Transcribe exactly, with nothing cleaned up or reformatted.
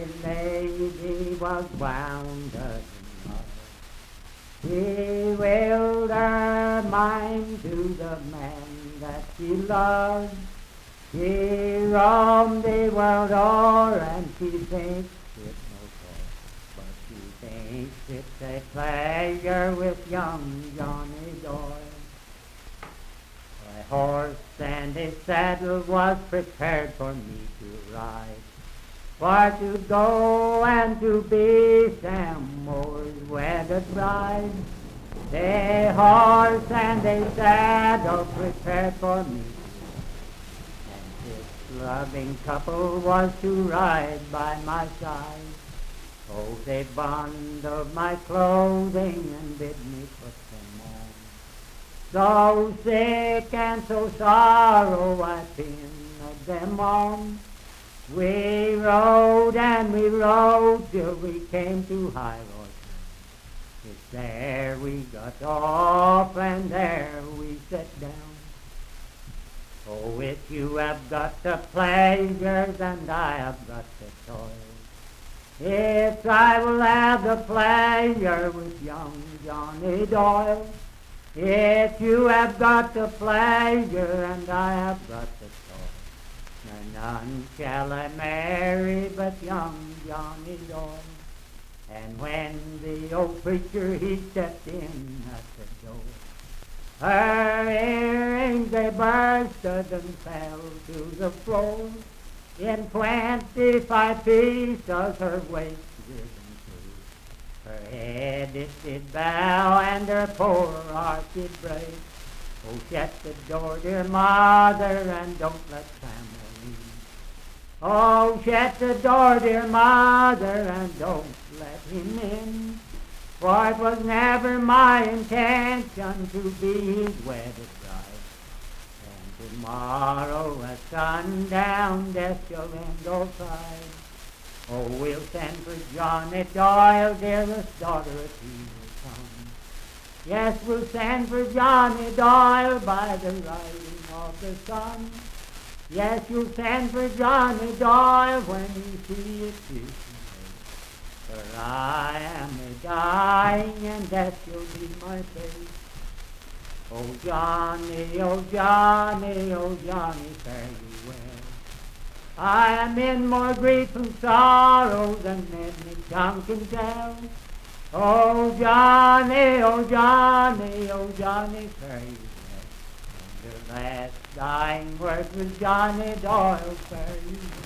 lady was wound up in love. She willed her mind to the man that she loved. She roamed the world o'er and she thinks it no more, but she thinks it's a pleasure with young Johnny Doyle. A horse and a saddle was prepared for me to ride, for to go and to be Sam Moore's wedded bride. The horse and the saddle prepared for me, and this loving couple was to ride by my side. Oh, they bundled my clothing and bid me put them on. So sick and so sorrow I pinned them on. We rode and we rode till we came to High Road. It's there we got off and there we sat down. Oh, if you have got the pleasures and I have got the toil, if I will have the pleasure with young Johnny Doyle, if you have got the pleasure and I have got the toil, none shall I marry but young Johnny Doyle. And when the old preacher he stepped in at the door, her earrings they bursted and fell to the floor. In twenty-five pieces her waist risen to, her head it did bow and her poor heart did break. Oh, shut the door, dear mother, and don't let Samuel in. Oh, shut the door, dear mother, and don't let him in. For it was never my intention to be his wedded bride. And tomorrow at sundown death shall end all pride. Oh, we'll send for Johnny Doyle, dearest daughter, if he will come. Yes, we'll send for Johnny Doyle by the rising of the sun. Yes, you'll send for Johnny Doyle when you see it too. For I am a dying and death shall be my fate. Oh Johnny, oh Johnny, oh Johnny, fare you well. I am in more grief and sorrow than any tongue can tell. Oh Johnny, oh Johnny, oh Johnny, fare you well. And your last dying word was Johnny Doyle, fare you well.